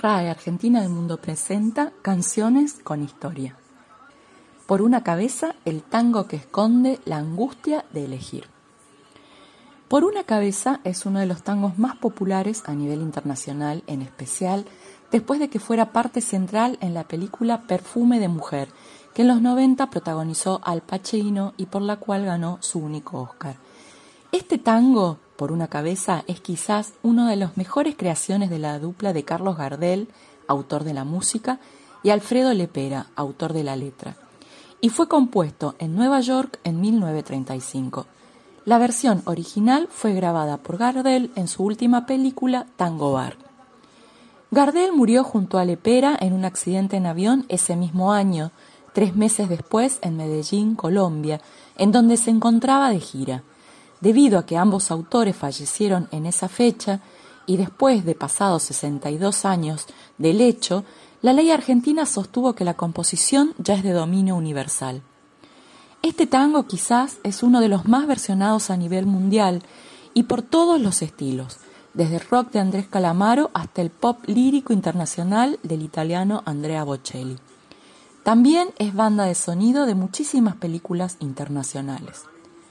RAE Argentina del Mundo presenta Canciones con Historia. Por una cabeza, el tango que esconde la angustia de elegir. Por una cabeza es uno de los tangos más populares a nivel internacional, en especial después de que fuera parte central en la película Perfume de Mujer, que en los 90 protagonizó Al Pacino y por la cual ganó su único Oscar. Este tango, Por una cabeza, es quizás una de las mejores creaciones de la dupla de Carlos Gardel, autor de la música, y Alfredo Lepera, autor de la letra, y fue compuesto en Nueva York en 1935. La versión original fue grabada por Gardel en su última película, Tango Bar. Gardel murió junto a Lepera en un accidente en avión ese mismo año, 3 meses después en Medellín, Colombia, en donde se encontraba de gira. Debido a que ambos autores fallecieron en esa fecha y después de pasados 62 años del hecho, la ley argentina sostuvo que la composición ya es de dominio universal. Este tango quizás es uno de los más versionados a nivel mundial y por todos los estilos, desde el rock de Andrés Calamaro hasta el pop lírico internacional del italiano Andrea Bocelli. También es banda de sonido de muchísimas películas internacionales.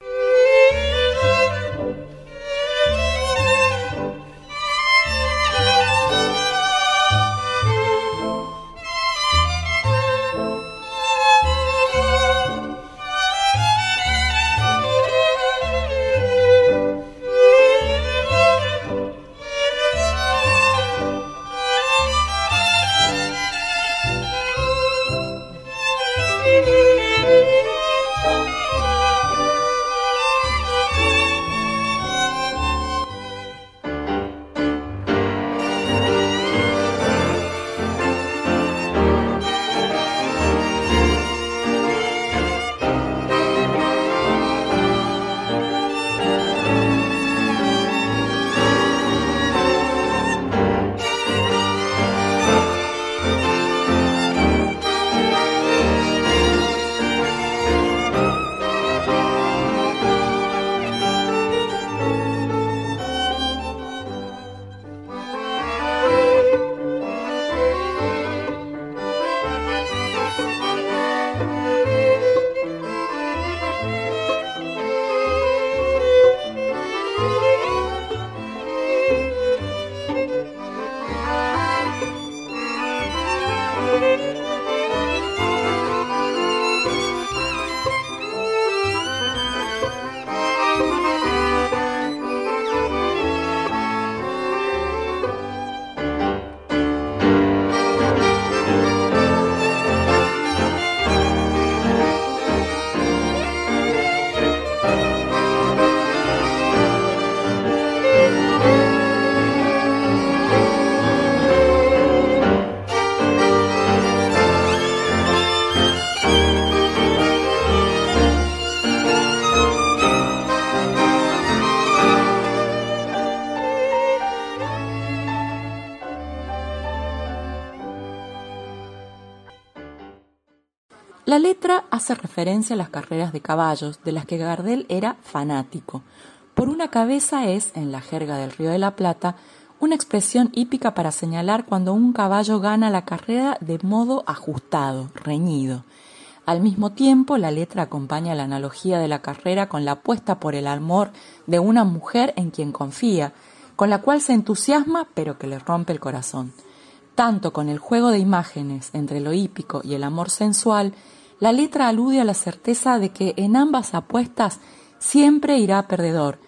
La letra hace referencia a las carreras de caballos, de las que Gardel era fanático. Por una cabeza es, en la jerga del Río de la Plata, una expresión hípica para señalar cuando un caballo gana la carrera de modo ajustado, reñido. Al mismo tiempo, la letra acompaña la analogía de la carrera con la apuesta por el amor de una mujer en quien confía, con la cual se entusiasma pero que le rompe el corazón. Tanto con el juego de imágenes entre lo hípico y el amor sensual, la letra alude a la certeza de que en ambas apuestas siempre irá perdedor,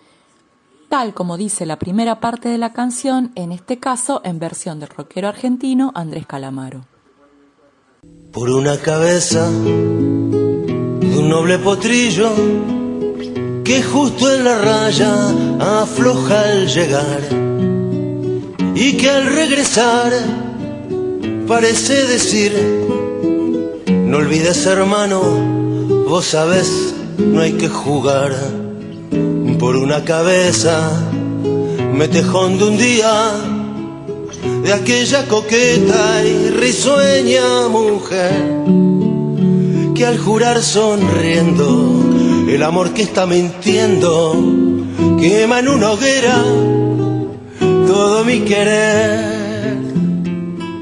tal como dice la primera parte de la canción, en este caso en versión del rockero argentino Andrés Calamaro. Por una cabeza de un noble potrillo que justo en la raya afloja al llegar y que al regresar parece decir: no olvides, hermano, vos sabés, no hay que jugar. Por una cabeza me tejón de un día de aquella coqueta y risueña mujer que al jurar sonriendo el amor que está mintiendo quema en una hoguera todo mi querer.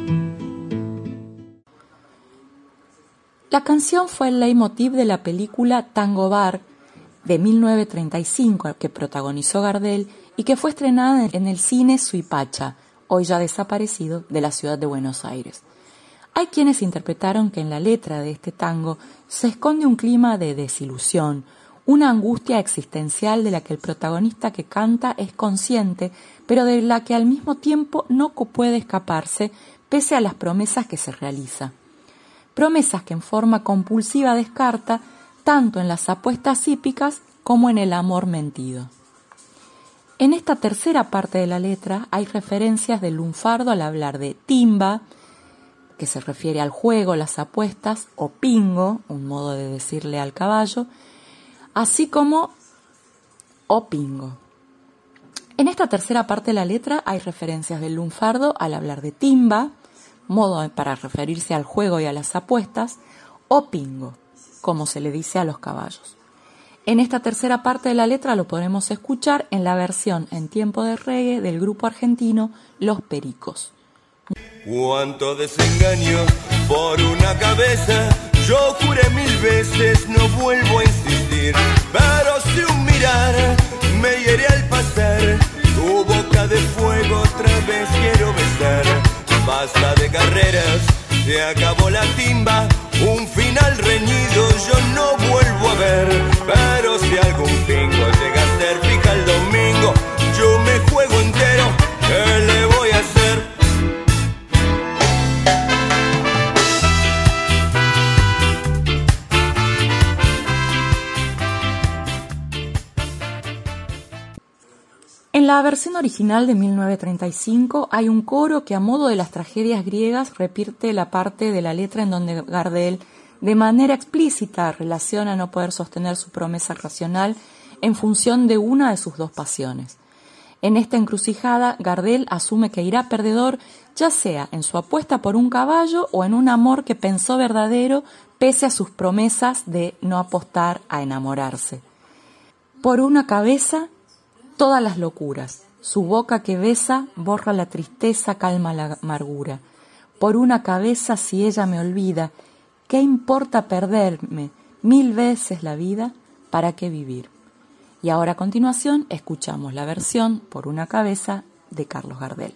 La canción fue el leitmotiv de la película Tango Bar de 1935 que protagonizó Gardel y que fue estrenada en el cine Suipacha, hoy ya desaparecido, de la ciudad de Buenos Aires. Hay quienes interpretaron que en la letra de este tango se esconde un clima de desilusión, una angustia existencial de la que el protagonista que canta es consciente, pero de la que al mismo tiempo no puede escaparse pese a las promesas que se realiza. Promesas que en forma compulsiva descarta tanto en las apuestas hípicas como en el amor mentido. En esta tercera parte de la letra hay referencias del lunfardo al hablar de timba, que se refiere al juego, las apuestas, o pingo, un modo de decirle al caballo, así como o pingo. En esta tercera parte de la letra hay referencias del lunfardo al hablar de timba, modo para referirse al juego y a las apuestas, o pingo, como se le dice a los caballos. En esta tercera parte de la letra lo podemos escuchar en la versión en tiempo de reggae del grupo argentino Los Pericos. Cuánto desengaño por una cabeza, yo juré 1000 veces, no vuelvo a insistir, pero si un mirar me hiere al pasar, tu boca de fuego otra vez quiero besar. Basta de carreras, se acabó la timba, un final reñido yo no vuelvo a ver, pero si algún pingo llega a ser fija el domingo, yo me juego entero, ¿qué le voy a hacer? En la versión original de 1935 hay un coro que a modo de las tragedias griegas repite la parte de la letra en donde Gardel de manera explícita relaciona no poder sostener su promesa racional en función de una de sus dos pasiones. En esta encrucijada, Gardel asume que irá perdedor ya sea en su apuesta por un caballo o en un amor que pensó verdadero pese a sus promesas de no apostar a enamorarse. Por una cabeza, todas las locuras, su boca que besa borra la tristeza, calma la amargura. Por una cabeza si ella me olvida, ¿qué importa perderme 1000 veces la vida? ¿Para qué vivir? Y ahora a continuación escuchamos la versión Por una cabeza de Carlos Gardel.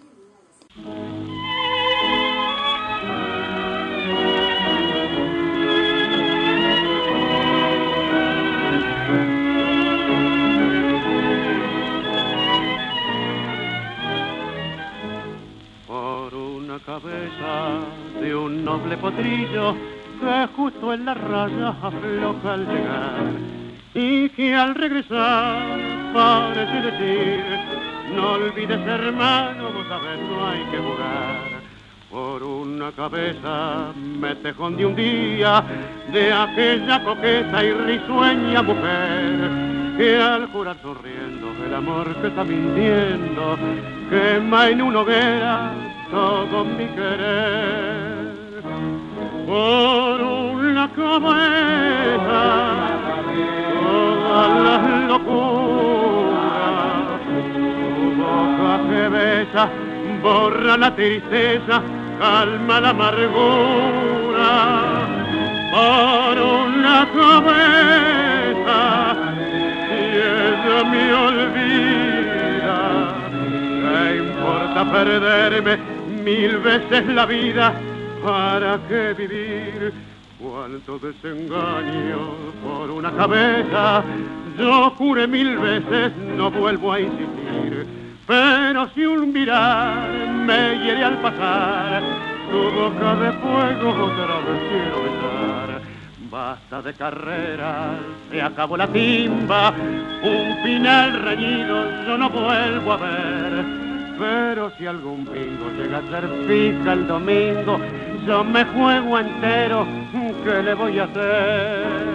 Cabeza de un noble potrillo que justo en la raya afloja al llegar y que al regresar parece decir: no olvides, hermano, vos sabés, no hay que jugar. Por una cabeza me tejón de un día de aquella coqueta y risueña mujer que al jurar sonriendo el amor que está mintiendo quema en una hoguera todo mi querer. Por una cabeza todas las locuras, tu boca que besa borra la tristeza, calma la amargura. Por una cabeza si ella me olvida, ¿qué importa perderme 1000 veces la vida? ¿Para qué vivir? Cuánto desengaño por una cabeza, yo juré 1000 veces, no vuelvo a insistir, pero si un mirar me hiere al pasar, tu boca de fuego otra vez quiero besar. Basta de carreras, se acabó la timba, un final reñido yo no vuelvo a ver. Pero si algún bingo llega a ser fija el domingo, yo me juego entero, ¿qué le voy a hacer?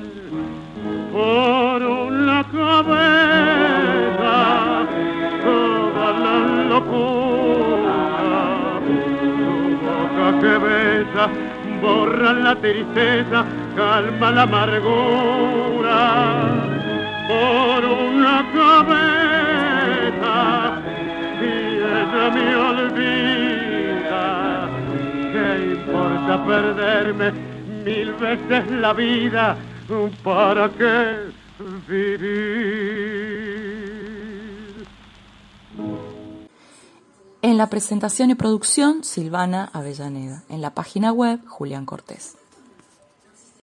Por una cabeza toda la locura, tu boca que besa borra la tristeza, calma la amargura. Por una cabeza si ella me olvida, ¿qué importa perderme mil veces la vida, ¿para qué vivir? En la presentación y producción, Silvana Avellaneda. En la página web, Julián Cortés.